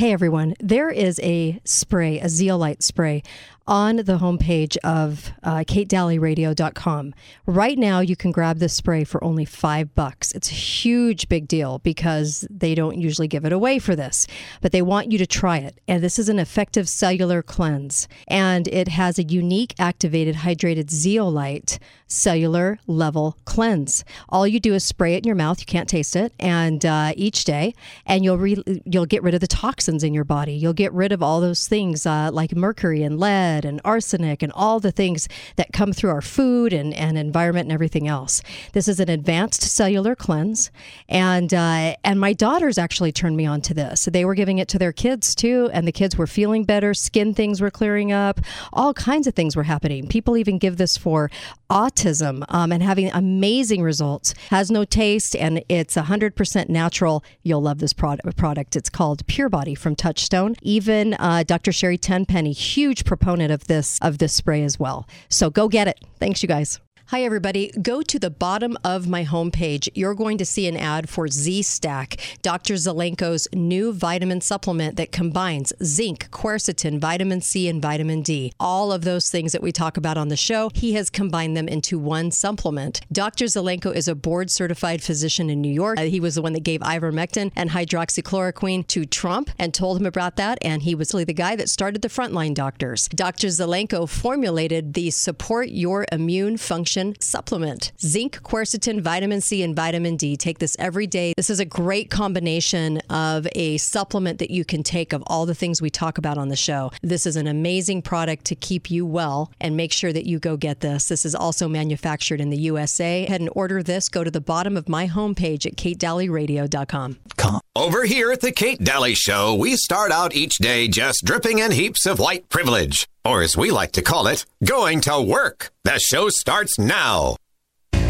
Hey everyone, there is a spray, a zeolite spray, on the homepage of KateDalleyRadio.com. Right now, you can grab this spray for only $5. It's a huge big deal because they don't usually give it away for this, but they want you to try it. And this is an effective cellular cleanse, and it has a unique activated hydrated zeolite cellular level cleanse. All you do is spray it in your mouth. You can't taste it, and each day, and you'll get rid of the toxins in your body. You'll get rid of all those things like mercury and lead and arsenic and all the things that come through our food and environment and everything else. This is an advanced cellular cleanse, and my daughters actually turned me on to this. So they were giving it to their kids too, and the kids were feeling better. Skin things were clearing up. All kinds of things were happening. People even give this for autism and having amazing results. Has no taste, and it's 100% natural. You'll love this product. It's called Pure Body from Touchstone. Even Dr. Sherry Tenpenny, huge proponent of this spray as well. So go get it. Thanks, you guys. Hi, everybody. Go to the bottom of my homepage. You're going to see an ad for Z-Stack, Dr. Zelenko's new vitamin supplement that combines zinc, quercetin, vitamin C, and vitamin D. All of those things that we talk about on the show, he has combined them into one supplement. Dr. Zelenko is a board-certified physician in New York. He was the one that gave ivermectin and hydroxychloroquine to Trump and told him about that, and he was really the guy that started the Frontline Doctors. Dr. Zelenko formulated the Support Your Immune Function supplement. Zinc, quercetin, vitamin C, and vitamin D. Take this every day. This is a great combination of a supplement that you can take of all the things we talk about on the show. This is an amazing product to keep you well, and make sure that you go get this. This is also manufactured in the USA. Head and order this. Go to the bottom of my homepage at KateDalleyRadio.com. Over here at the Kate Daly Show, we start out each day just dripping in heaps of white privilege. Or as we like to call it, going to work. The show starts now. I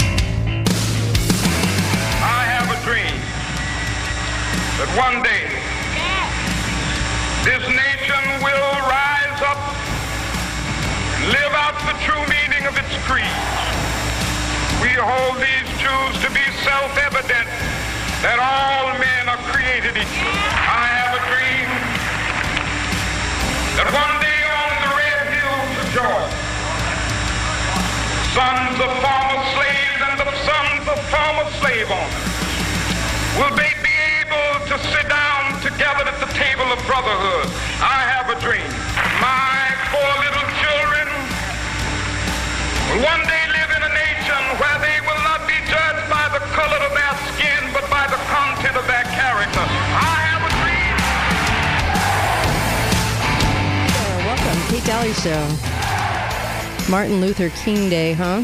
have a dream that one day this nation will rise up and live out the true meaning of its creed. We hold these truths to be self-evident, that all men are created equal. I have a dream that one day on the red hills of Georgia, sons of former slaves and the sons of former slave owners will they be able to sit down together at the table of brotherhood. I have a dream. My 4 little children will one day live in a nation where they will not be judged by the color of their skin, but by the content of their character. I have a dream. Welcome, Kate Daly Show. Martin Luther King Day, huh?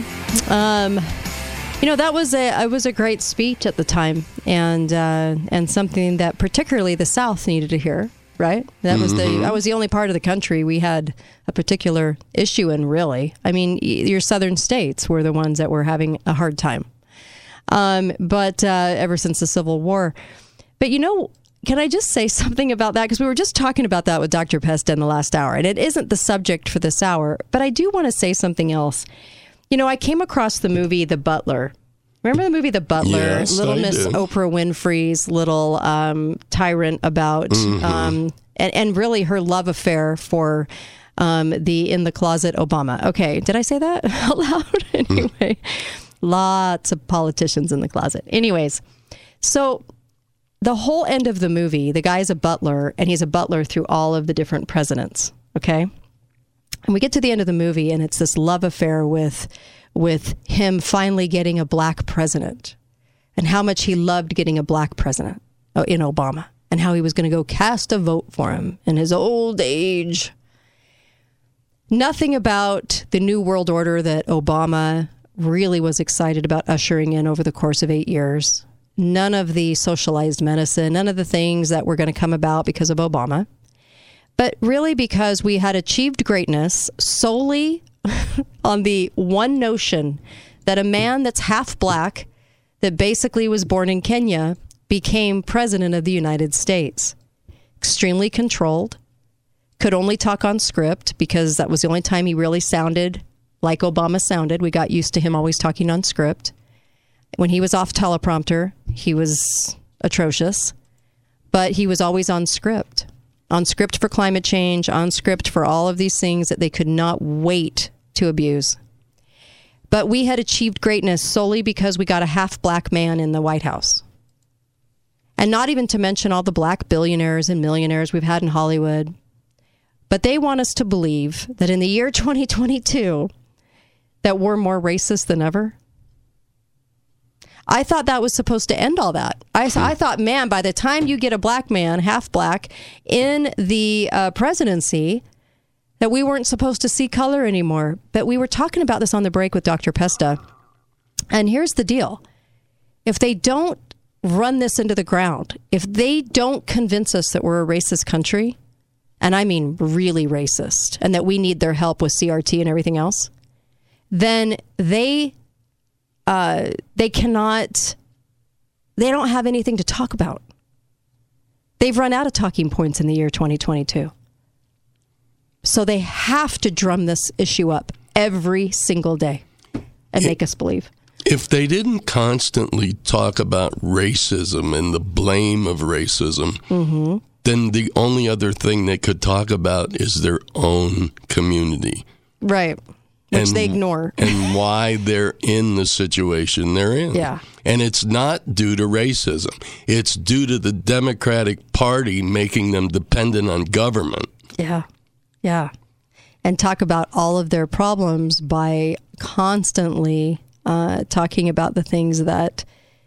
That was a great speech at the time, and something that particularly the South needed to hear. Right? That was the only part of the country we had a particular issue in, really. I mean, your southern states were the ones that were having a hard time. But ever since the Civil War. But can I just say something about that? Because we were just talking about that with Dr. Pesta in the last hour, and it isn't the subject for this hour, but I do want to say something else. I came across the movie The Butler. Remember the movie The Butler? Yes, Little I Miss do. Oprah Winfrey's little tyrant about, and really her love affair for the in the closet Obama. Okay, did I say that out loud? Anyway, lots of politicians in the closet. Anyways, so the whole end of the movie, the guy's a butler, and he's a butler through all of the different presidents. Okay, and we get to the end of the movie, and it's this love affair with him finally getting a black president, and how much he loved getting a black president in Obama, and how he was going to go cast a vote for him in his old age. Nothing about the New World Order that Obama really was excited about ushering in over the course of 8 years. None of the socialized medicine, none of the things that were going to come about because of Obama. But really because we had achieved greatness solely on the one notion that a man that's half black, that basically was born in Kenya, became president of the United States. Extremely controlled, could only talk on script because that was the only time he really sounded like Obama sounded. We got used to him always talking on script. When he was off teleprompter, he was atrocious, but he was always on script. on script for climate change, on script for all of these things that they could not wait to abuse. But we had achieved greatness solely because we got a half-black man in the White House. And not even to mention all the black billionaires and millionaires we've had in Hollywood. But they want us to believe that in the year 2022, that we're more racist than ever. I thought that was supposed to end all that. I thought, man, by the time you get a black man, half black, in the presidency, that we weren't supposed to see color anymore. But we were talking about this on the break with Dr. Pesta. And here's the deal. If they don't run this into the ground, if they don't convince us that we're a racist country, and I mean really racist, and that we need their help with CRT and everything else, then they cannot, they don't have anything to talk about. They've run out of talking points in the year 2022. So they have to drum this issue up every single day and make us believe. If they didn't constantly talk about racism and the blame of racism, then the only other thing they could talk about is their own community. Right. Which they ignore. And why they're in the situation they're in. Yeah. And it's not due to racism. It's due to the Democratic Party making them dependent on government. Yeah. Yeah. And talk about all of their problems by constantly talking about the things that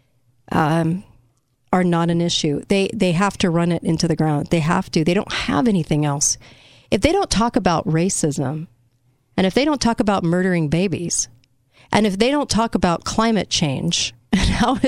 are not an issue. They have to run it into the ground. They have to. They don't have anything else. If they don't talk about racism, and if they don't talk about murdering babies, and if they don't talk about climate change and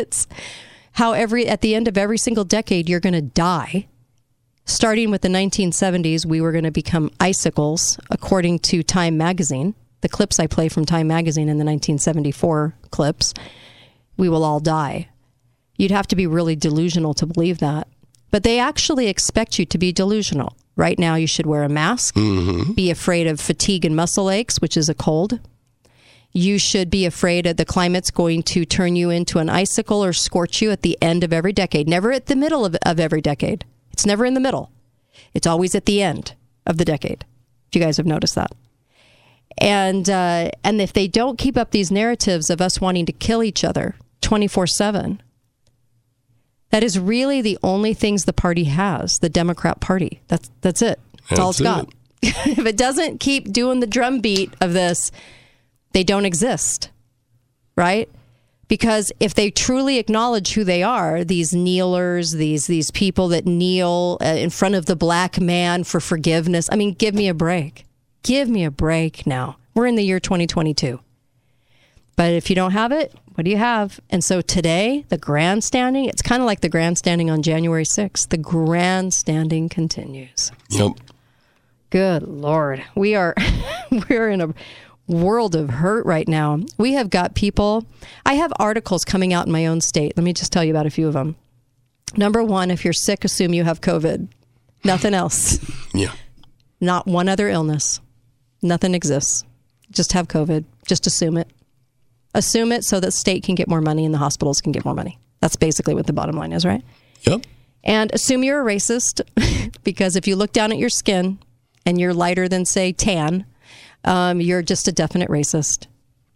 how at the end of every single decade you're going to die, starting with the 1970s, we were going to become icicles, according to Time magazine. The clips I play from Time magazine in the 1974 clips, we will all die. You'd have to be really delusional to believe that. But they actually expect you to be delusional. Right now, you should wear a mask, be afraid of fatigue and muscle aches, which is a cold. You should be afraid that the climate's going to turn you into an icicle or scorch you at the end of every decade. Never at the middle of every decade. It's never in the middle. It's always at the end of the decade. If you guys have noticed that. And if they don't keep up these narratives of us wanting to kill each other 24/7, that is really the only things the party has, the Democrat Party. That's it. That's all it's got. If it doesn't keep doing the drumbeat of this, they don't exist, right? Because if they truly acknowledge who they are, these kneelers, these people that kneel in front of the black man for forgiveness, I mean, give me a break. Give me a break now. We're in the year 2022. But if you don't have it, what do you have? And so today, the grandstanding, it's kind of like the grandstanding on January 6th. The grandstanding continues. Yep. Good Lord. We're in a world of hurt right now. We have got people. I have articles coming out in my own state. Let me just tell you about a few of them. Number one, if you're sick, assume you have COVID. Nothing else. Yeah. Not one other illness. Nothing exists. Just have COVID. Just assume it. Assume it so that state can get more money and the hospitals can get more money. That's basically what the bottom line is, right? Yep. And assume you're a racist because if you look down at your skin and you're lighter than, say, tan, you're just a definite racist.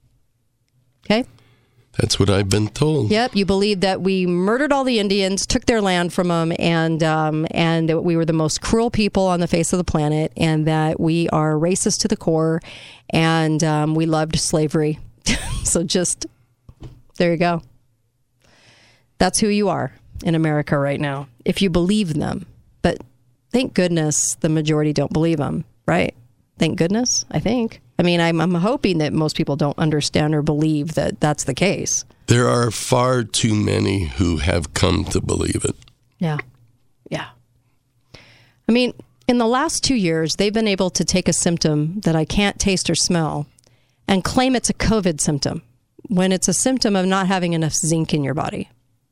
Okay? That's what I've been told. Yep. You believe that we murdered all the Indians, took their land from them, and that we were the most cruel people on the face of the planet, and that we are racist to the core, and we loved slavery. So just, there you go. That's who you are in America right now, if you believe them. But thank goodness the majority don't believe them, right? Thank goodness, I think. I mean, I'm hoping that most people don't understand or believe that that's the case. There are far too many who have come to believe it. Yeah. Yeah. I mean, in the last 2 years, they've been able to take a symptom that I can't taste or smell and claim it's a COVID symptom when it's a symptom of not having enough zinc in your body.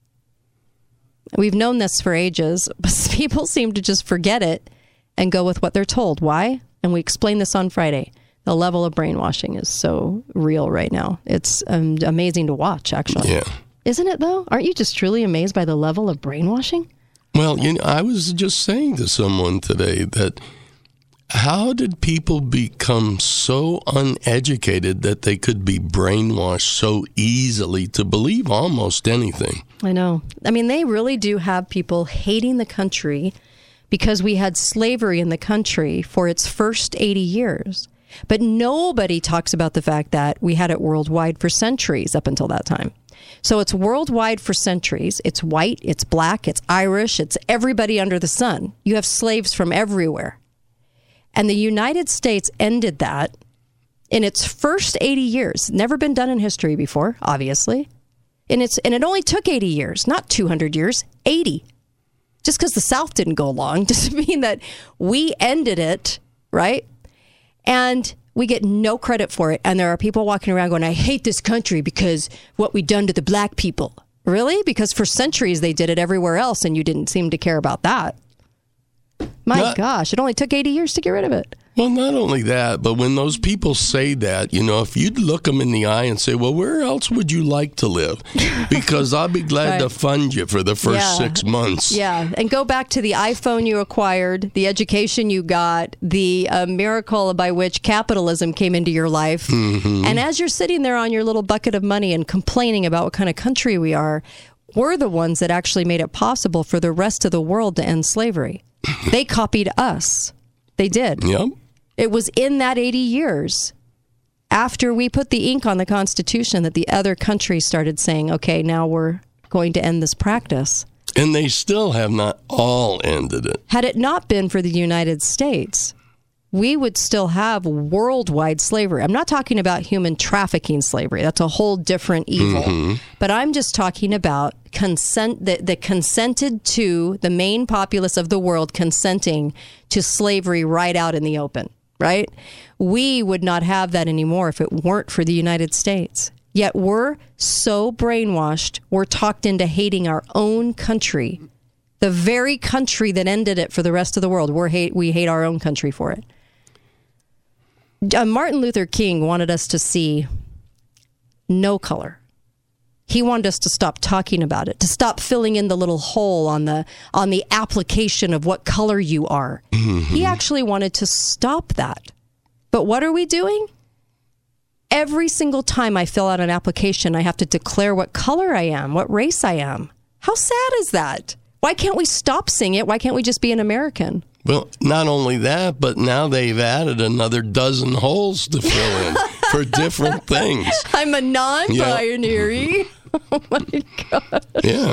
We've known this for ages, but people seem to just forget it and go with what they're told. Why? And we explained this on Friday. The level of brainwashing is so real right now. It's amazing to watch, actually. Yeah. Isn't it, though? Aren't you just truly amazed by the level of brainwashing? Well, I was just saying to someone today that how did people become so uneducated that they could be brainwashed so easily to believe almost anything? I know. I mean, they really do have people hating the country because we had slavery in the country for its first 80 years. But nobody talks about the fact that we had it worldwide for centuries up until that time. So it's worldwide for centuries. It's white, it's black, it's Irish, it's everybody under the sun. You have slaves from everywhere. And the United States ended that in its first 80 years. Never been done in history before, obviously. And it only took 80 years, not 200 years, 80. Just because the South didn't go along doesn't mean that we ended it, right? And we get no credit for it. And there are people walking around going, I hate this country because what we done to the black people. Really? Because for centuries they did it everywhere else and you didn't seem to care about that. My gosh, it only took 80 years to get rid of it. Well, not only that, but when those people say that, if you'd look them in the eye and say, well, where else would you like to live? Because I'll be glad to fund you for the first 6 months. Yeah, and go back to the iPhone you acquired, the education you got, the miracle by which capitalism came into your life. Mm-hmm. And as you're sitting there on your little bucket of money and complaining about what kind of country we are, we're the ones that actually made it possible for the rest of the world to end slavery. They copied us. They did. Yep. It was in that 80 years after we put the ink on the Constitution that the other countries started saying, okay, now we're going to end this practice. And they still have not all ended it. Had it not been for the United States, we would still have worldwide slavery. I'm not talking about human trafficking slavery. That's a whole different evil. Mm-hmm. But I'm just talking about the consented to, the main populace of the world consenting to slavery right out in the open, right? We would not have that anymore if it weren't for the United States. Yet we're so brainwashed, we're talked into hating our own country, the very country that ended it for the rest of the world. We hate our own country for it. Martin Luther King wanted us to see no color. He wanted us to stop talking about it, to stop filling in the little hole on the application of what color you are. Mm-hmm. He actually wanted to stop that. But what are we doing? Every single time I fill out an application, I have to declare what color I am, what race I am. How sad is that? Why can't we stop seeing it? Why can't we just be an American? Well, not only that, but now they've added another dozen holes to fill in for different things. I'm a non-binary. Yeah. Oh, my God. Yeah.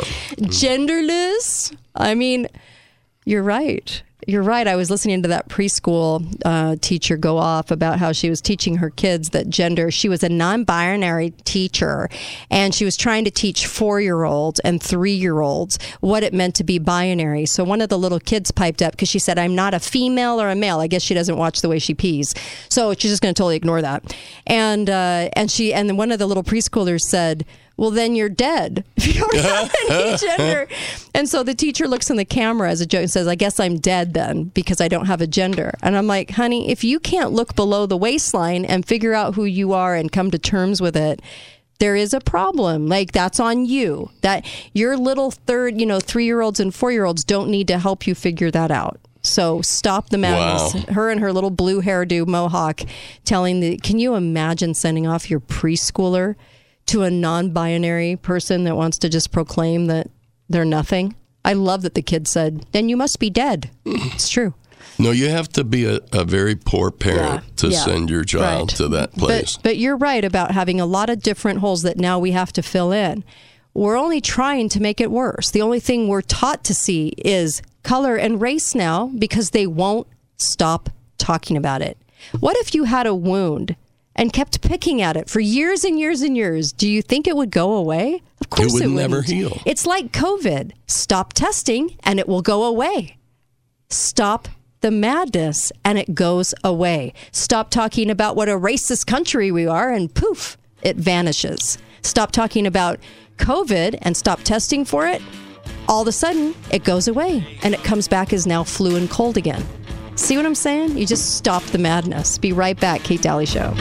Genderless. I mean, you're right. You're right. I was listening to that preschool teacher go off about how she was teaching her kids that gender. She was a non-binary teacher, and she was trying to teach 4-year-olds and 3-year-olds what it meant to be binary. So one of the little kids piped up because she said, I'm not a female or a male. I guess she doesn't watch the way she pees. So she's just going to totally ignore that. And then one of the little preschoolers said, well, then you're dead if you don't have any gender. And so the teacher looks in the camera as a joke and says, I guess I'm dead then because I don't have a gender. And I'm like, honey, if you can't look below the waistline and figure out who you are and come to terms with it, there is a problem. Like, that's on you. That your little 3-year-olds and 4-year-olds don't need to help you figure that out. So stop the madness. Wow. Her and her little blue hairdo mohawk can you imagine sending off your preschooler to a non-binary person that wants to just proclaim that they're nothing? I love that the kid said, then you must be dead. It's true. No, you have to be a very poor parent to send your child to that place. But you're right about having a lot of different holes that now we have to fill in. We're only trying to make it worse. The only thing we're taught to see is color and race now because they won't stop talking about it. What if you had a wound and kept picking at it for years and years and years? Do you think it would go away? Of course it would never heal. It's like COVID. Stop testing and it will go away. Stop the madness and it goes away. Stop talking about what a racist country we are and poof, it vanishes. Stop talking about COVID and stop testing for it. All of a sudden, it goes away and it comes back as now flu and cold again. See what I'm saying? You just stop the madness. Be right back. Kate Daly Show.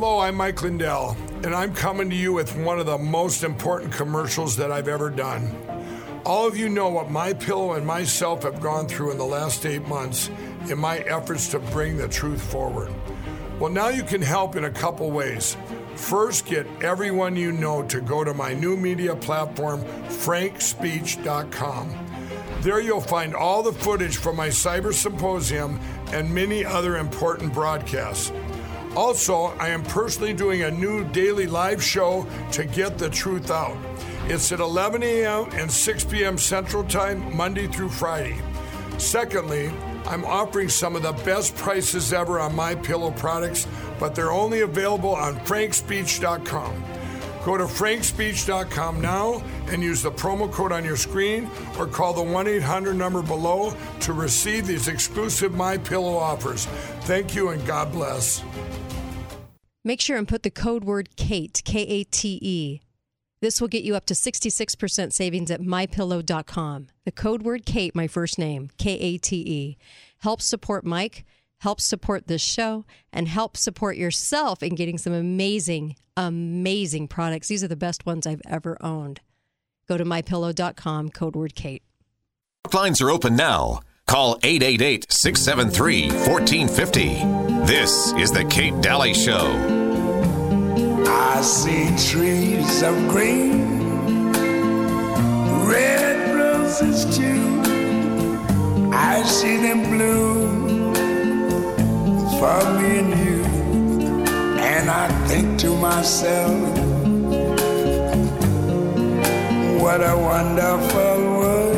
Hello, I'm Mike Lindell, and I'm coming to you with one of the most important commercials that I've ever done. All of you know what MyPillow and myself have gone through in the last 8 months in my efforts to bring the truth forward. Well, now you can help in a couple ways. First, get everyone you know to go to my new media platform, frankspeech.com. There you'll find all the footage from my Cyber Symposium and many other important broadcasts. Also, I am personally doing a new daily live show to get the truth out. It's at 11 a.m. and 6 p.m. Central Time, Monday through Friday. Secondly, I'm offering some of the best prices ever on MyPillow products, but they're only available on frankspeech.com. Go to frankspeech.com now and use the promo code on your screen or call the 1-800 number below to receive these exclusive MyPillow offers. Thank you and God bless. Make sure and put the code word KATE, K-A-T-E. This will get you up to 66% savings at MyPillow.com. The code word KATE, my first name, K-A-T-E. Help support Mike, help support this show, and help support yourself in getting some amazing, amazing products. These are the best ones I've ever owned. Go to MyPillow.com, code word KATE. Lines are open now. Call 888-673-1450. This is the Kate Daly Show. I see trees of green, red roses too. I see them bloom for me and you. And I think to myself, what a wonderful world.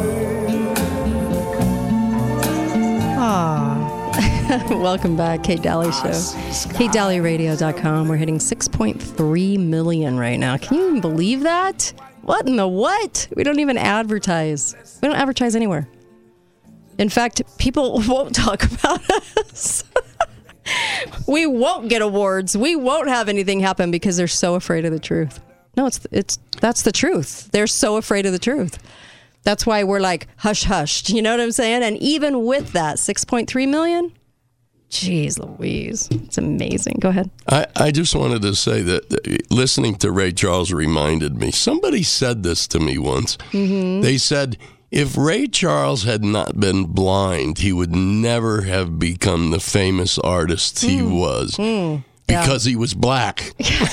Welcome back, Kate Daly Show. KateDalyRadio.com. We're hitting 6.3 million right now. Can you even believe that? What in the what? We don't even advertise. We don't advertise anywhere. In fact, people won't talk about us. We won't get awards. We won't have anything happen because they're so afraid of the truth. No, that's the truth. They're so afraid of the truth. That's why we're like hush-hushed. You know what I'm saying? And even with that, 6.3 million? Jeez Louise. It's amazing. Go ahead. I just wanted to say that listening to Ray Charles reminded me. Somebody said this to me once. Mm-hmm. They said, if Ray Charles had not been blind, he would never have become the famous artist he was. Because he was black.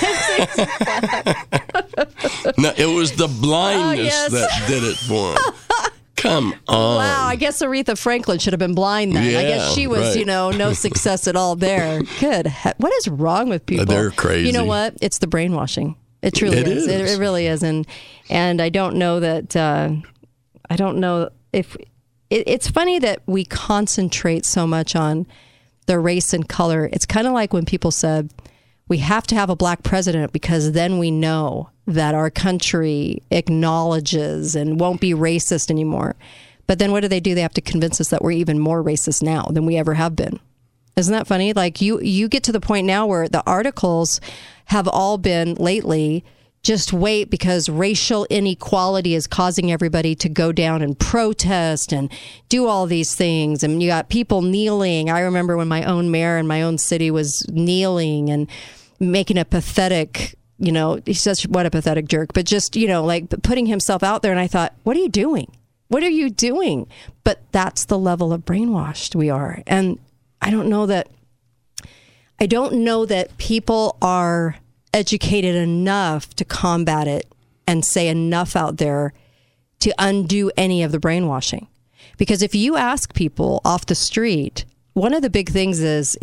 No, it was the blindness that did it for him. Come on. Wow, I guess Aretha Franklin should have been blind then. Yeah, I guess she was, right. No success at all there. Good. What is wrong with people? They're crazy. You know what? It's the brainwashing. It truly is. It really is. And I don't know that, I don't know if, it's funny that we concentrate so much on the race and color. It's kind of like when people said, we have to have a black president because then we know that our country acknowledges and won't be racist anymore. But then what do? They have to convince us that we're even more racist now than we ever have been. Isn't that funny? Like you get to the point now where the articles have all been lately, just wait because racial inequality is causing everybody to go down and protest and do all these things. And you got people kneeling. I remember when my own mayor in my own city was kneeling and making a pathetic, he's such, what a pathetic jerk, but just, like putting himself out there. And I thought, what are you doing? What are you doing? But that's the level of brainwashed we are. And I don't know that people are educated enough to combat it and say enough out there to undo any of the brainwashing. Because if you ask people off the street, one of the big things is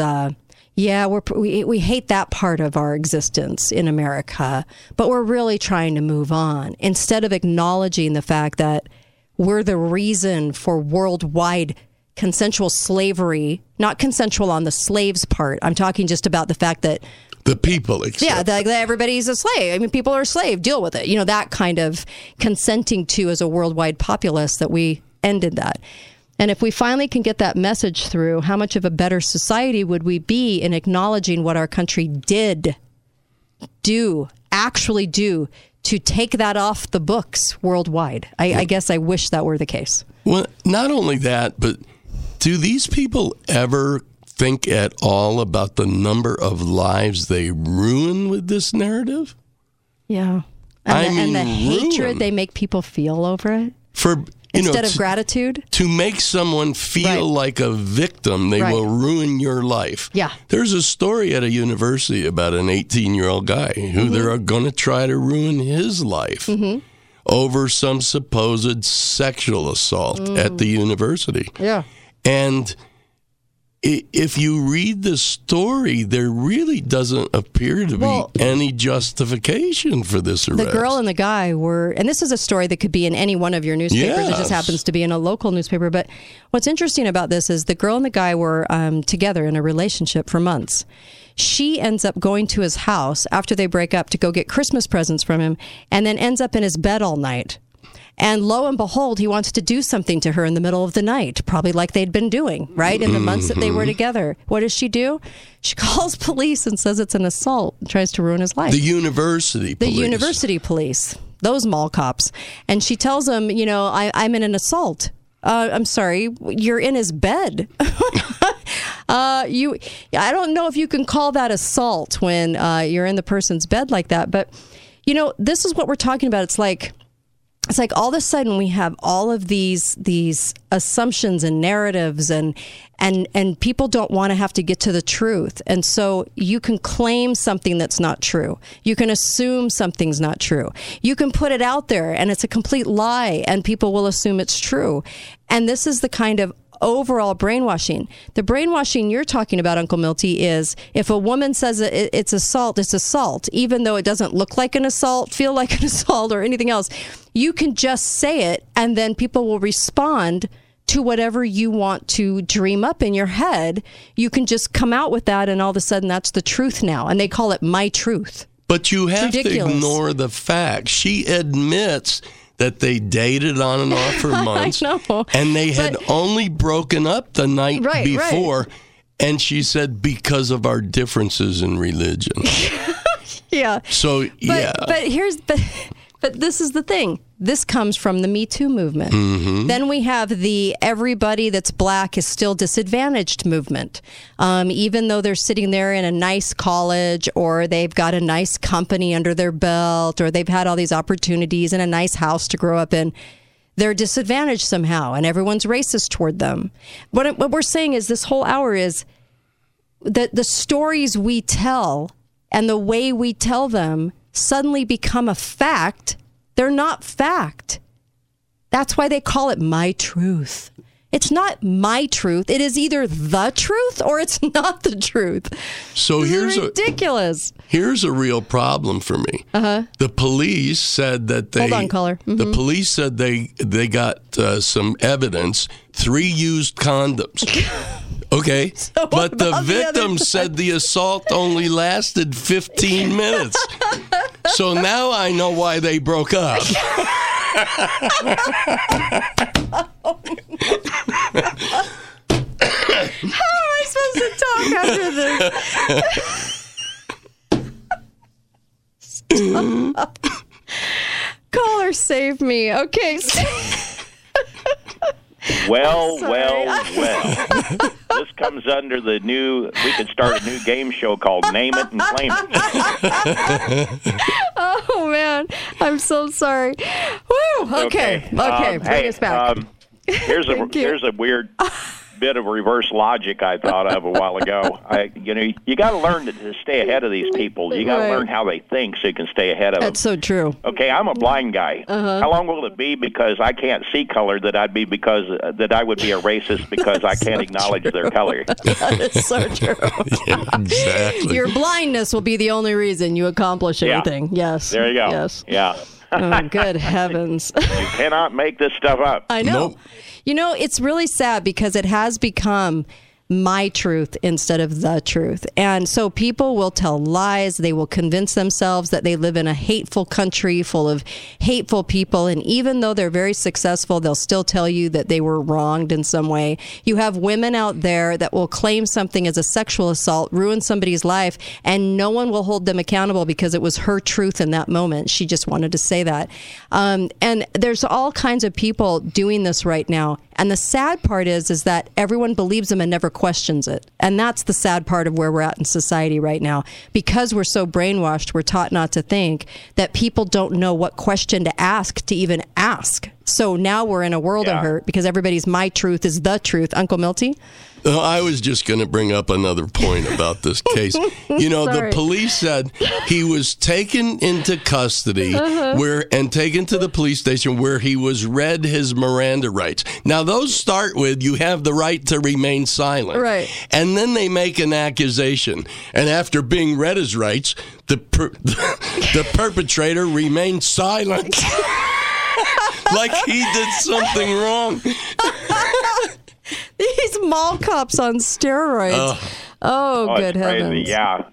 we hate that part of our existence in America, but we're really trying to move on, instead of acknowledging the fact that we're the reason for worldwide consensual slavery, not consensual on the slaves part. I'm talking just about the fact that the people accept. Yeah, everybody's a slave. I mean, people are a slave. Deal with it. That kind of consenting to as a worldwide populace, that we ended that. And if we finally can get that message through, how much of a better society would we be in acknowledging what our country did actually do to take that off the books worldwide? I guess I wish that were the case. Well, not only that, but do these people ever think at all about the number of lives they ruin with this narrative? Yeah. And the hatred they make people feel over it. Instead of gratitude? To make someone feel like a victim, they will ruin your life. Yeah. There's a story at a university about an 18-year-old guy who they're going to try to ruin his life over some supposed sexual assault at the university. Yeah. And if you read the story, there really doesn't appear to be any justification for this arrest. The girl and the guy were, and this is a story that could be in any one of your newspapers. It just happens to be in a local newspaper. But what's interesting about this is the girl and the guy were together in a relationship for months. She ends up going to his house after they break up to go get Christmas presents from him, and then ends up in his bed all night. And lo and behold, he wants to do something to her in the middle of the night, probably like they'd been doing, right, in the months that they were together. What does she do? She calls police and says it's an assault and tries to ruin his life. The university police. The university police, those mall cops. And she tells him, I'm in an assault. I'm sorry, you're in his bed. I don't know if you can call that assault when you're in the person's bed like that. But, this is what we're talking about. It's like all of a sudden we have all of these assumptions and narratives and people don't want to have to get to the truth. And so you can claim something that's not true. You can assume something's not true. You can put it out there and it's a complete lie and people will assume it's true. And this is the kind of overall brainwashing. The brainwashing you're talking about, Uncle Milty, is if a woman says it's assault, it's assault, even though it doesn't look like an assault, feel like an assault, or anything else. You can just say it, and then people will respond to whatever you want to dream up in your head. You can just come out with that, and all of a sudden that's the truth now, and they call it my truth. But you have to ignore the facts. She admits that they dated on and off for months. I know. And they had only broken up the night before. Right. And she said, because of our differences in religion. Yeah. So, But this is the thing. This comes from the Me Too movement. Mm-hmm. Then we have the everybody that's black is still disadvantaged movement. Even though they're sitting there in a nice college or they've got a nice company under their belt or they've had all these opportunities and a nice house to grow up in, they're disadvantaged somehow and everyone's racist toward them. What we're saying is this whole hour is that the stories we tell and the way we tell them suddenly become a fact. They're not fact. That's why they call it my truth. It's not my truth. It is either the truth or it's not the truth. So here's ridiculous. Here's a real problem for me. The police said that they... Hold on, caller. Mm-hmm. The police said they got some evidence, 3 used condoms. Okay, so but the victim said the assault only lasted 15 minutes. So now I know why they broke up. How am I supposed to talk after this? Caller, save me. Okay. Well. This comes under the new, we could start a new game show called Name It and Claim It. Oh, man. I'm so sorry. Woo! Okay. Bring us back. Here's a weird bit of reverse logic I thought of a while ago. You got to learn to stay ahead of these people. You got to learn how they think so you can stay ahead of them. That's so true. Okay, I'm a blind guy. How long will it be because I can't see color that I would be a racist because I can't acknowledge their color? That is so true. Yeah, exactly. Your blindness will be the only reason you accomplish anything. Yes. There you go. Yes. Yeah. Oh, good heavens. You cannot make this stuff up. I know. Nope. It's really sad because it has become my truth instead of the truth. And so people will tell lies. They will convince themselves that they live in a hateful country full of hateful people. And even though they're very successful, they'll still tell you that they were wronged in some way. You have women out there that will claim something as a sexual assault, ruin somebody's life, and no one will hold them accountable because it was her truth in that moment. She just wanted to say that. And there's all kinds of people doing this right now. And the sad part is that everyone believes them and never questions it. And that's the sad part of where we're at in society right now. Because we're so brainwashed, we're taught not to think, that people don't know what question to ask to even ask. So now we're in a world of hurt because everybody's my truth is the truth. Uncle Milty? I was just going to bring up another point about this case. You know, the police said he was taken into custody and taken to the police station where he was read his Miranda rights. Now, those start with you have the right to remain silent. Right. And then they make an accusation. And after being read his rights, the perpetrator remained silent. Like he did something wrong. These mall cops on steroids. Good heavens. Yeah.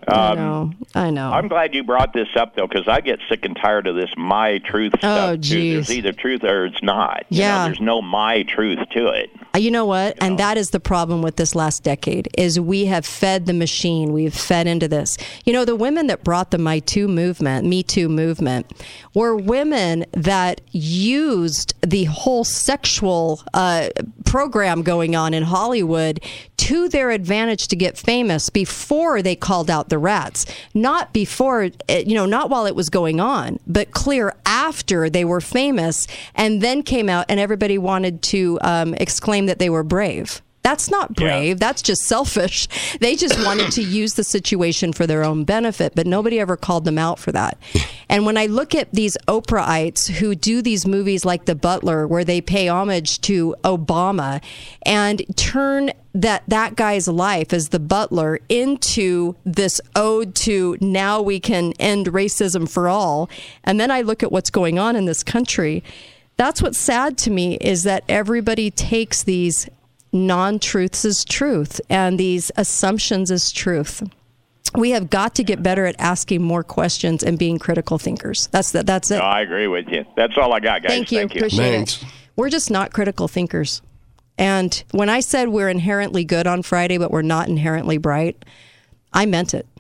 I know. I'm glad you brought this up, though, because I get sick and tired of this my truth stuff, too. There's either truth or it's not. Yeah. There's no my truth to it. You know what? And that is the problem with this last decade, is we have fed the machine. We've fed into this. You know, the women that brought the Me Too movement, were women that used the whole sexual program going on in Hollywood to their advantage to get famous before they called out the rats. Not before, not while it was going on, but clear after they were famous, and then came out and everybody wanted to exclaim that they were brave. That's not brave. Yeah. That's just selfish. They just wanted to use the situation for their own benefit, but nobody ever called them out for that. And when I look at these Oprahites who do these movies like The Butler, where they pay homage to Obama and turn that guy's life as the butler into this ode to now we can end racism for all. And then I look at what's going on in this country. That's what's sad to me, is that everybody takes these non-truths as truth and these assumptions as truth. We have got to get better at asking more questions and being critical thinkers. That's it. No, I agree with you. That's all I got, guys. Thank you. Appreciate it. We're just not critical thinkers. And when I said we're inherently good on Friday, but we're not inherently bright, I meant it.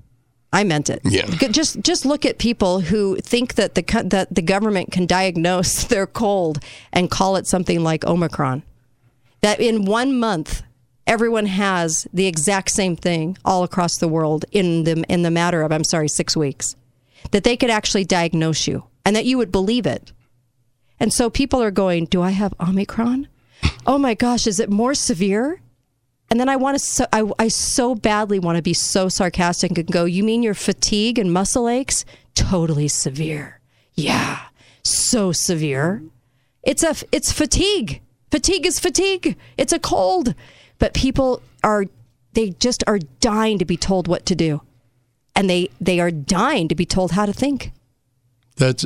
Yeah. Just look at people who think that the government can diagnose their cold and call it something like Omicron. That in 1 month, everyone has the exact same thing all across the world in the matter of, 6 weeks. That they could actually diagnose you and that you would believe it. And so people are going, do I have Omicron? Oh my gosh, is it more severe? And then I so badly want to be so sarcastic and go, you mean your fatigue and muscle aches? Totally severe. Yeah, so severe. It's fatigue. Fatigue is fatigue. It's a cold. But people just are dying to be told what to do. And they are dying to be told how to think. But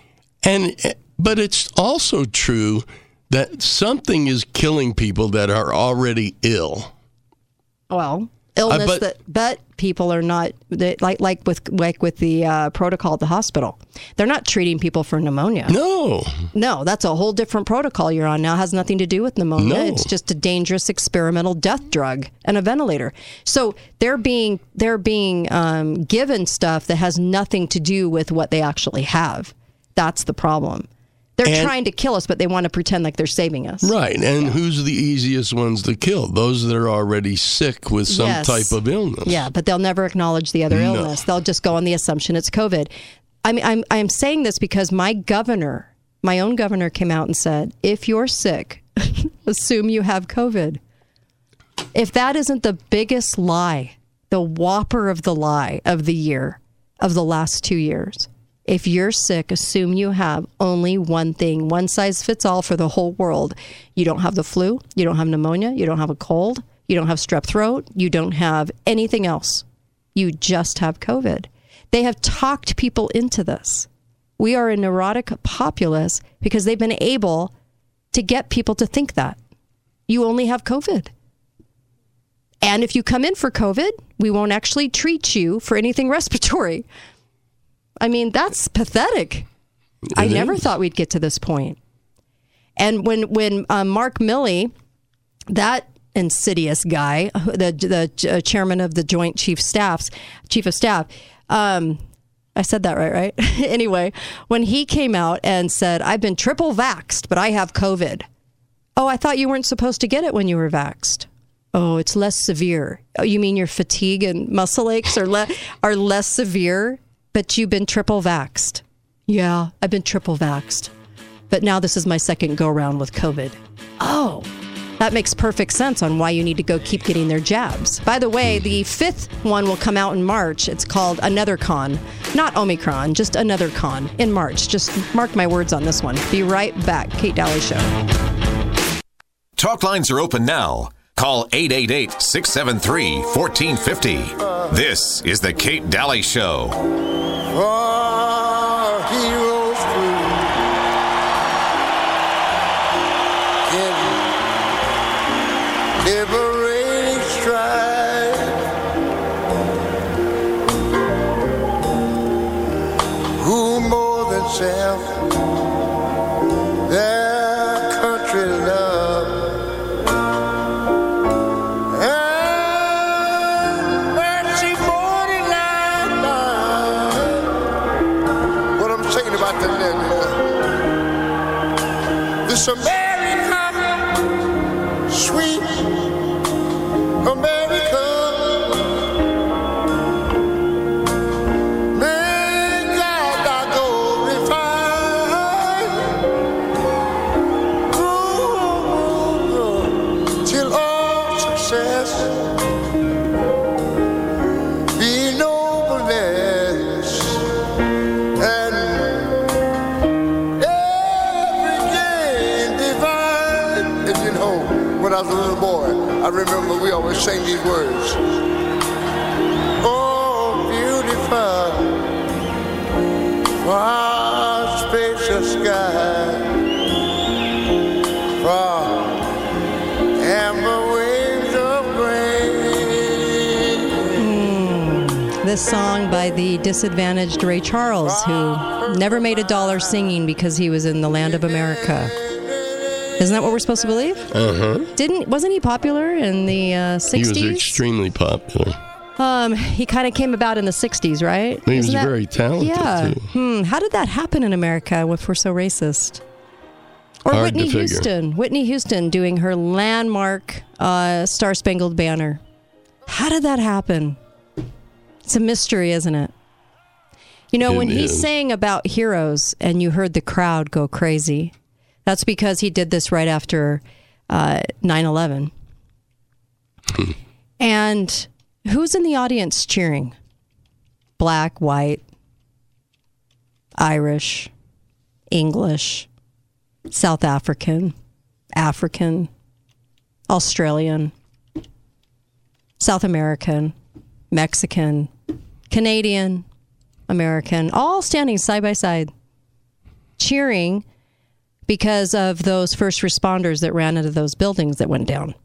it's also true that something is killing people that are already ill. Well, illness but people are not, like with the protocol at the hospital. They're not treating people for pneumonia. No, that's a whole different protocol you're on now. It has nothing to do with pneumonia. No. It's just a dangerous experimental death drug and a ventilator. So they're being given stuff that has nothing to do with what they actually have. That's the problem. They're trying to kill us, but they want to pretend like they're saving us. Right. And who's the easiest ones to kill? Those that are already sick with some type of illness. Yeah, but they'll never acknowledge the other illness. They'll just go on the assumption it's COVID. I'm saying this because my own governor came out and said, if you're sick, assume you have COVID. If that isn't the biggest lie, the whopper of the lie of the year, of the last 2 years, if you're sick, assume you have only one thing. One size fits all for the whole world. You don't have the flu. You don't have pneumonia. You don't have a cold. You don't have strep throat. You don't have anything else. You just have COVID. They have talked people into this. We are a neurotic populace because they've been able to get people to think that. You only have COVID. And if you come in for COVID, we won't actually treat you for anything respiratory. I mean, that's pathetic. I never thought we'd get to this point. And when Mark Milley, that insidious guy, the chairman of the Joint chief of staff, I said that right? Anyway, when he came out and said, I've been triple vaxxed, but I have COVID. Oh, I thought you weren't supposed to get it when you were vaxxed. Oh, it's less severe. Oh, you mean your fatigue and muscle aches are less severe, but you've been triple vaxxed? Yeah, I've been triple vaxxed. But now this is my second go-round with COVID. Oh, that makes perfect sense on why you need to go keep getting their jabs. By the way, the 5th one will come out in March. It's called Another Con. Not Omicron, just Another Con in March. Just mark my words on this one. Be right back. Kate Daly Show. Talk lines are open now. Call 888-673-1450. This is the Kate Daly Show. For heroes through in liberating strife, who more than self their country love. This America, sweet America, may God I glorify till all success be nobleness and when I was a little boy, I remember we always sang these words. Oh, beautiful, far spacious sky, far amber waves of grain. This song by the disadvantaged Ray Charles, who never made a dollar singing because he was in the land of America. Isn't that what we're supposed to believe? Wasn't he popular in the 60s? He was extremely popular. He kind of came about in the 60s, right? He was very talented, too. How did that happen in America if we're so racist? Or Hard Whitney to figure. Houston. Whitney Houston doing her landmark Star Spangled Banner. How did that happen? It's a mystery, isn't it? You know, when he sang about heroes and you heard the crowd go crazy, that's because he did this right after 9/11. And who's in the audience cheering? Black, white, Irish, English, South African, African, Australian, South American, Mexican, Canadian, American, all standing side by side, cheering because of those first responders that ran into those buildings that went down.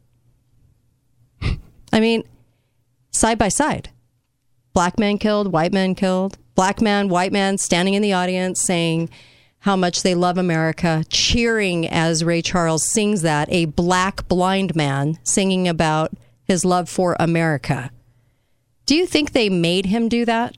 I mean, side by side. Black men killed, white men killed. Black man, white man standing in the audience saying how much they love America, cheering as Ray Charles sings that, a black blind man singing about his love for America. Do you think they made him do that?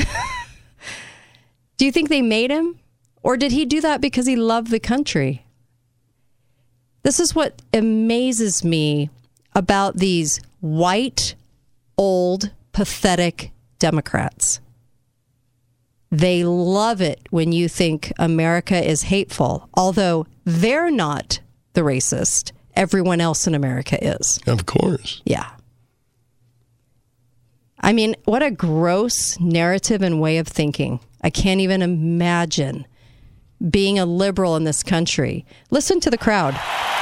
Do you think they made him? Or did he do that because he loved the country? This is what amazes me about these white, old, pathetic Democrats. They love it when you think America is hateful, although they're not the racist. Everyone else in America is. Of course. Yeah. I mean, what a gross narrative and way of thinking. I can't even imagine being a liberal in this country. Listen to the crowd.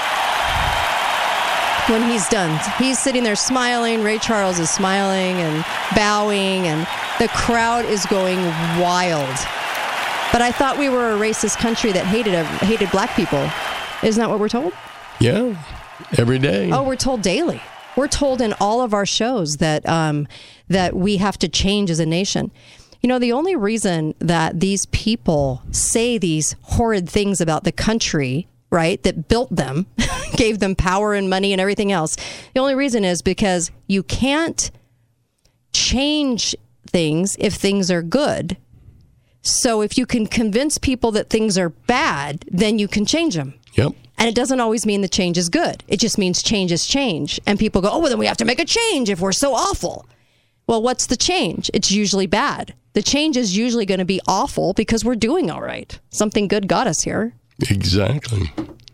When he's done, he's sitting there smiling. Ray Charles is smiling and bowing, and the crowd is going wild. But I thought we were a racist country that hated black people. Isn't that what we're told? Yeah, every day. Oh, we're told daily. We're told in all of our shows that that we have to change as a nation. You know, the only reason that these people say these horrid things about the country, right, that built them, gave them power and money and everything else, the only reason is because you can't change things if things are good. So if you can convince people that things are bad, then you can change them. Yep. And it doesn't always mean the change is good. It just means change is change. And people go, oh, well, then we have to make a change if we're so awful. Well, what's the change? It's usually bad. The change is usually going to be awful because we're doing all right. Something good got us here. Exactly.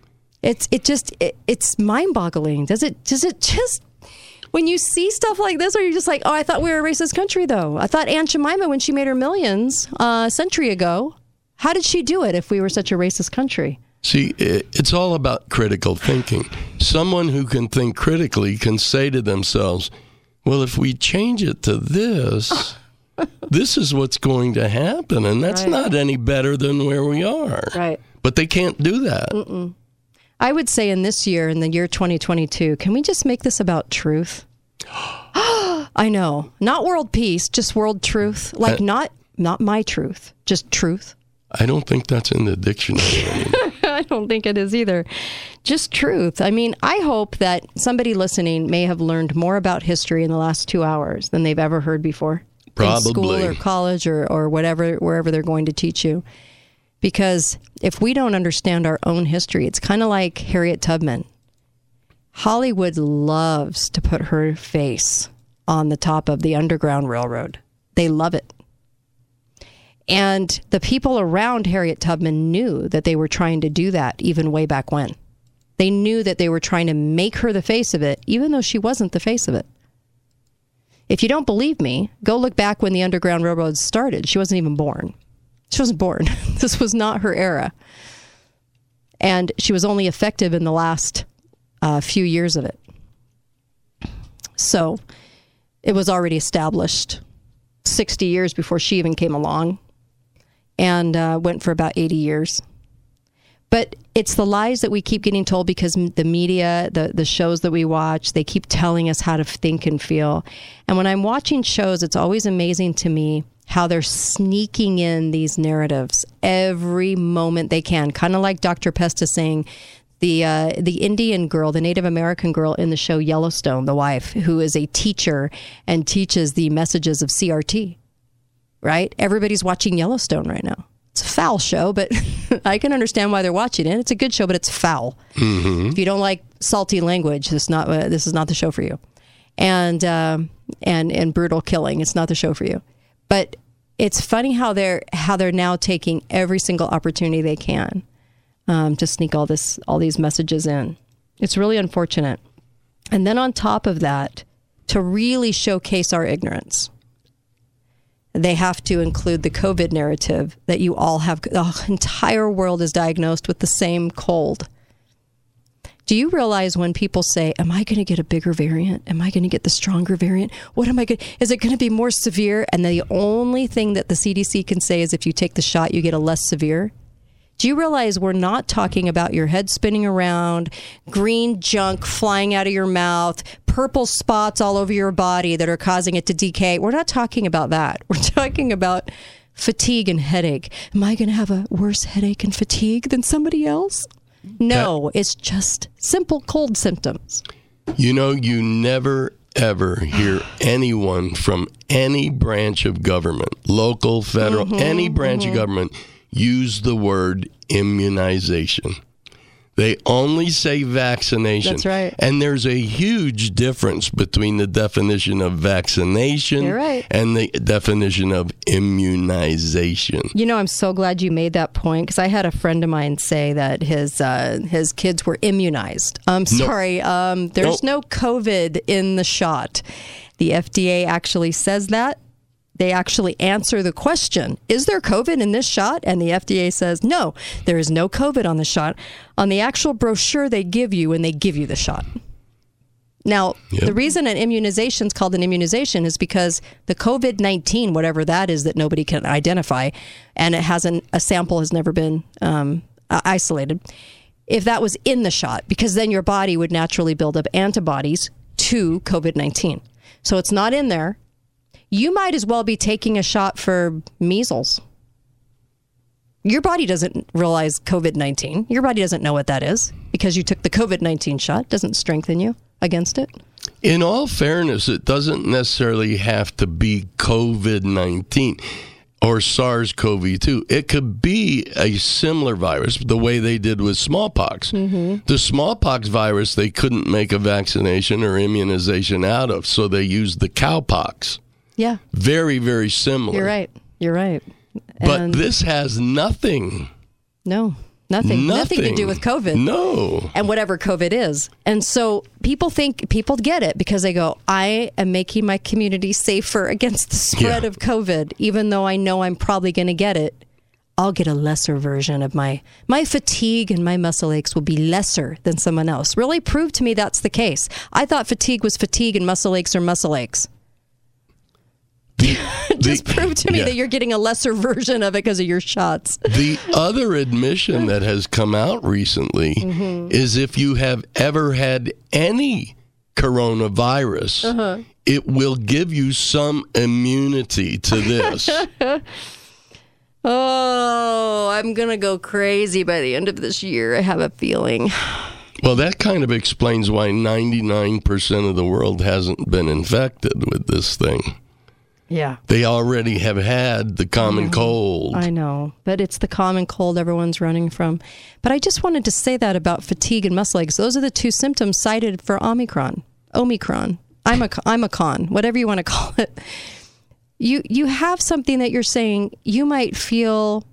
It's mind-boggling. Does it just, when you see stuff like this, are you just like, oh, I thought we were a racist country, though. I thought Aunt Jemima, when she made her millions a century ago, how did she do it if we were such a racist country? See, it's all about critical thinking. Someone who can think critically can say to themselves, well, if we change it to this, this is what's going to happen, and that's not any better than where we are. Right. But they can't do that. Mm-mm. I would say in the year 2022, can we just make this about truth? I know. Not world peace, just world truth. Like not my truth, just truth. I don't think that's in the dictionary. I don't think it is either. Just truth. I mean, I hope that somebody listening may have learned more about history in the last 2 hours than they've ever heard before. Probably. In school or college or whatever, wherever they're going to teach you. Because if we don't understand our own history, it's kind of like Harriet Tubman. Hollywood loves to put her face on the top of the Underground Railroad. They love it. And the people around Harriet Tubman knew that they were trying to do that even way back when. They knew that they were trying to make her the face of it, even though she wasn't the face of it. If you don't believe me, go look back when the Underground Railroad started. She wasn't even born. She wasn't born. This was not her era. And she was only effective in the last few years of it. So it was already established 60 years before she even came along, and went for about 80 years. But it's the lies that we keep getting told because the media, the shows that we watch, they keep telling us how to think and feel. And when I'm watching shows, it's always amazing to me how they're sneaking in these narratives every moment they can. Kind of like Dr. Pesta saying, the Indian girl, the Native American girl in the show Yellowstone, the wife, who is a teacher and teaches the messages of CRT, right? Everybody's watching Yellowstone right now. It's a foul show, but I can understand why they're watching it. It's a good show, but it's foul. Mm-hmm. If you don't like salty language, this is not the show for you. And brutal killing, it's not the show for you. But it's funny how they're now taking every single opportunity they can to sneak all these messages in. It's really unfortunate. And then on top of that, to really showcase our ignorance, they have to include the COVID narrative that you all have. The entire world is diagnosed with the same cold. Do you realize when people say, am I going to get a bigger variant? Am I going to get the stronger variant? What am I going to, is it going to be more severe? And the only thing that the CDC can say is if you take the shot, you get a less severe. Do you realize we're not talking about your head spinning around, green junk flying out of your mouth, purple spots all over your body that are causing it to decay? We're not talking about that. We're talking about fatigue and headache. Am I going to have a worse headache and fatigue than somebody else? No, it's just simple cold symptoms. You know, you never, ever hear anyone from any branch of government, local, federal, any branch of government, use the word immunization. They only say vaccination. That's right. And there's a huge difference between the definition of vaccination and the definition of immunization. You know, I'm so glad you made that point because I had a friend of mine say that his kids were immunized. Sorry, there's no COVID in the shot. The FDA actually says that. They actually answer the question, is there COVID in this shot? And the FDA says, no, there is no COVID on the shot. On the actual brochure they give you when they give you the shot. Now, the reason an immunization is called an immunization is because the COVID-19, whatever that is that nobody can identify, and a sample has never been isolated, if that was in the shot, because then your body would naturally build up antibodies to COVID-19. So it's not in there. You might as well be taking a shot for measles. Your body doesn't realize COVID-19. Your body doesn't know what that is because you took the COVID-19 shot. It doesn't strengthen you against it. In all fairness, it doesn't necessarily have to be COVID-19. or SARS-CoV-2. It could be a similar virus, the way they did with smallpox. The smallpox virus, they couldn't make a vaccination or immunization out of, so they used the cowpox. Yeah. Very, very similar. You're right. But this has nothing. No. Nothing to do with COVID. No. And whatever COVID is. And so people get it because they go, I am making my community safer against the spread of COVID, even though I know I'm probably going to get it. I'll get a lesser version of my fatigue and my muscle aches will be lesser than someone else. Really prove to me that's the case. I thought fatigue was fatigue and muscle aches are muscle aches. Just prove to me that you're getting a lesser version of it because of your shots. The other admission that has come out recently is if you have ever had any coronavirus, it will give you some immunity to this. Oh, I'm going to go crazy by the end of this year. I have a feeling. Well, that kind of explains why 99% of the world hasn't been infected with this thing. Yeah. They already have had the common cold. I know, but it's the common cold everyone's running from. But I just wanted to say that about fatigue and muscle aches. Those are the two symptoms cited for Omicron. Imicron, whatever you want to call it. You have something that you're saying you might feel,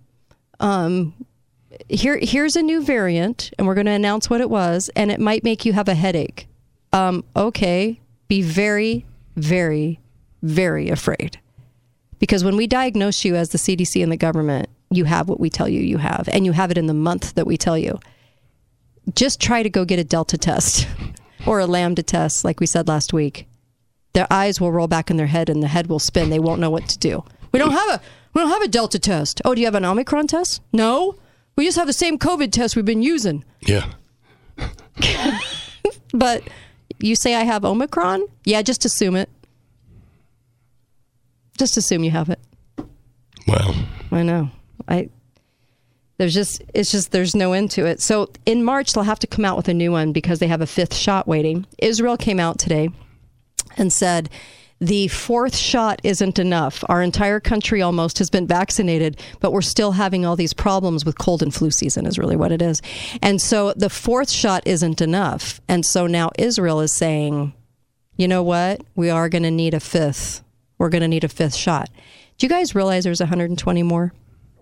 here's a new variant, and we're going to announce what it was, and it might make you have a headache. Okay, be very, very, very afraid. Because when we diagnose you as the CDC and the government, you have what we tell you you have, and you have it in the month that we tell you. Just try to go get a Delta test or a Lambda test, like we said last week. Their eyes will roll back in their head and the head will spin. They won't know what to do. We don't have a Delta test. Oh, do you have an Omicron test? No. We just have the same COVID test we've been using. Yeah. But you say I have Omicron? Yeah, just assume it. Just assume you have it. Well, I know. There's no end to it. So in March, they'll have to come out with a new one because they have a 5th shot waiting. Israel came out today and said the 4th shot isn't enough. Our entire country almost has been vaccinated, but we're still having all these problems with cold and flu season is really what it is. And so the 4th shot isn't enough. And so now Israel is saying, you know what? We are going to need a 5th. We're going to need a 5th shot. Do you guys realize there's 120 more?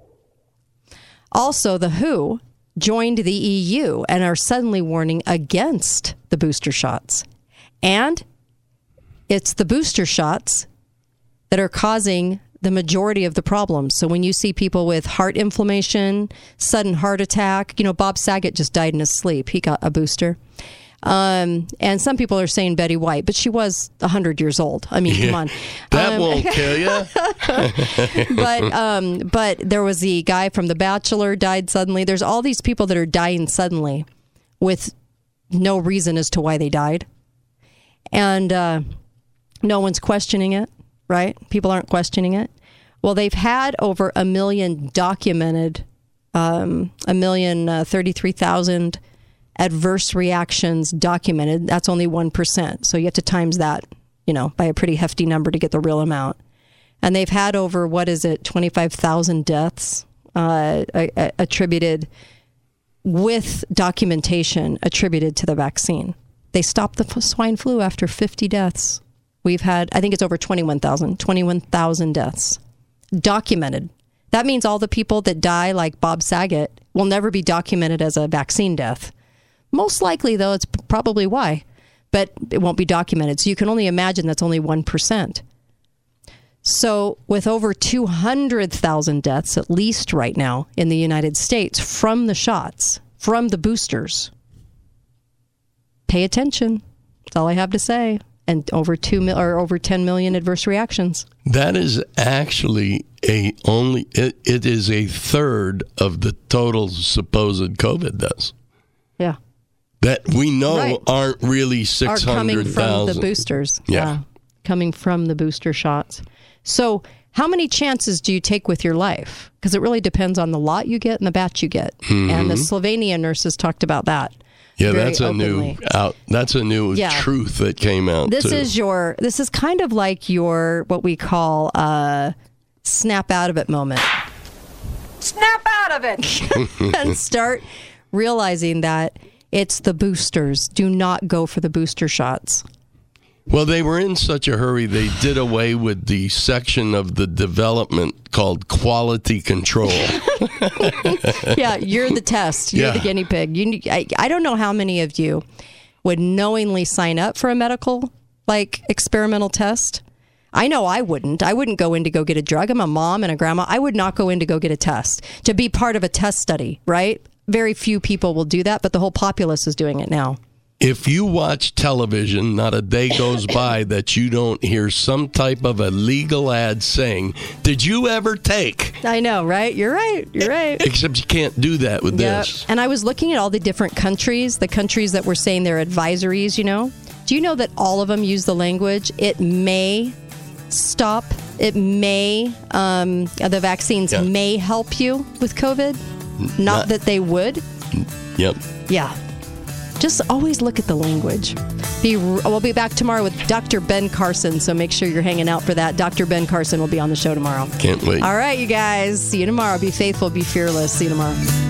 Also, the WHO joined the EU and are suddenly warning against the booster shots. And it's the booster shots that are causing the majority of the problems. So when you see people with heart inflammation, sudden heart attack, Bob Saget just died in his sleep. He got a booster. And some people are saying Betty White, but she was 100 years old. I mean, come on. That won't kill you. But there was the guy from The Bachelor died suddenly. There's all these people that are dying suddenly with no reason as to why they died. And no one's questioning it, right? People aren't questioning it. Well, they've had over 1 million documented, 1,033,000 adverse reactions documented. That's only 1%. So you have to times that, by a pretty hefty number to get the real amount. And they've had over, 25,000 deaths attributed with documentation attributed to the vaccine. They stopped the swine flu after 50 deaths. We've had, I think it's over 21,000 deaths documented. That means all the people that die like Bob Saget will never be documented as a vaccine death. Most likely, though, it's probably why, but it won't be documented. So you can only imagine that's only 1%. So with over 200,000 deaths, at least right now in the United States, from the shots, from the boosters, pay attention. That's all I have to say. And over 10 million adverse reactions. That is actually it is a third of the total supposed COVID deaths. Yeah. That we know aren't really 600,000. Are coming from the boosters. Yeah. Coming from the booster shots. So how many chances do you take with your life? Because it really depends on the lot you get and the batch you get. Mm-hmm. And the Slovenia nurses talked about that. Yeah, that's a new truth that came out. This is kind of like your what we call snap out of it moment. Snap out of it! And start realizing that it's the boosters. Do not go for the booster shots. Well, they were in such a hurry, they did away with the section of the development called quality control. Yeah, you're the test. You're the guinea pig. I don't know how many of you would knowingly sign up for a medical, experimental test. I know I wouldn't. I wouldn't go in to go get a drug. I'm a mom and a grandma. I would not go in to go get a test, to be part of a test study, right? Very few people will do that, but the whole populace is doing it now. If you watch television, not a day goes by that you don't hear some type of a legal ad saying, "Did you ever take?" I know, right? You're right. Except you can't do that with this. And I was looking at all the different countries, the countries that were saying their advisories, Do you know that all of them use the language, it may stop, it may, the vaccines may help you with COVID? Not that they would? Yep. Yeah. Just always look at the language. We'll be back tomorrow with Dr. Ben Carson, so make sure you're hanging out for that. Dr. Ben Carson will be on the show tomorrow. Can't wait. All right, you guys. See you tomorrow. Be faithful. Be fearless. See you tomorrow.